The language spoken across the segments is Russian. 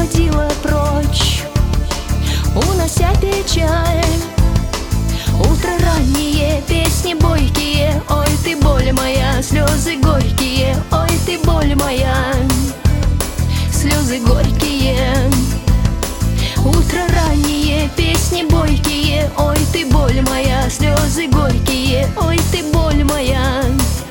уходила прочь, унося печаль. Утро раннее, песни бойкие, ой, ты боль моя, слезы горькие, ой, ты боль моя, слезы горькие. Утро раннее, песни бойкие, ой, ты боль моя, слезы горькие, ой, ты боль моя.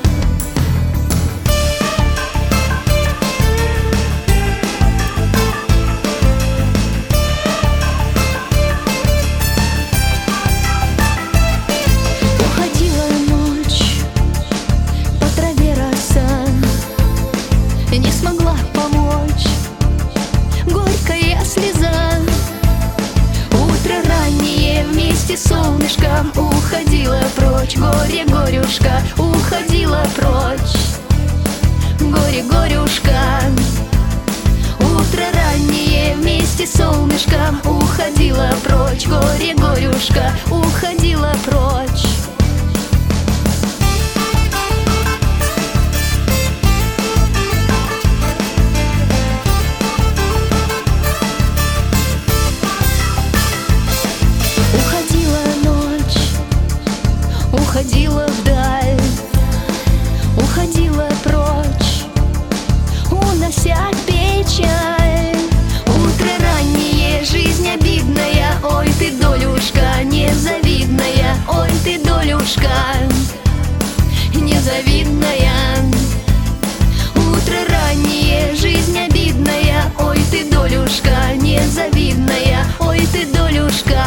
Не смогла помочь горькая слеза. Утро раннее, вместе с солнышком уходила прочь. Горе, горюшка, уходила прочь. Горе, горюшка. Утро раннее, вместе с солнышком уходила прочь. Горе, горюшка, уходила прочь. Уходила вдаль, уходила прочь, унося печаль. Утро раннее, жизнь обидная, ой, ты, долюшка, незавидная, ой, ты, долюшка, незавидная. Утро раннее, жизнь обидная, ой, ты, долюшка, незавидная, ой, ты, долюшка.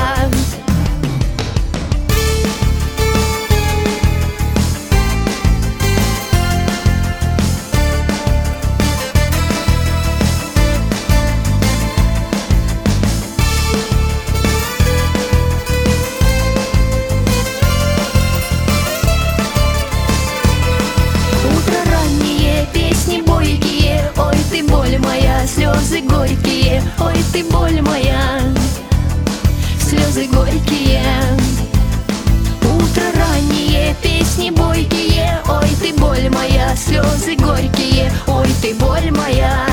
Слезы горькие, ой, ты боль моя, слезы горькие. Утро раннее, песни бойкие, ой, ты боль моя, слезы горькие, ой, ты боль моя.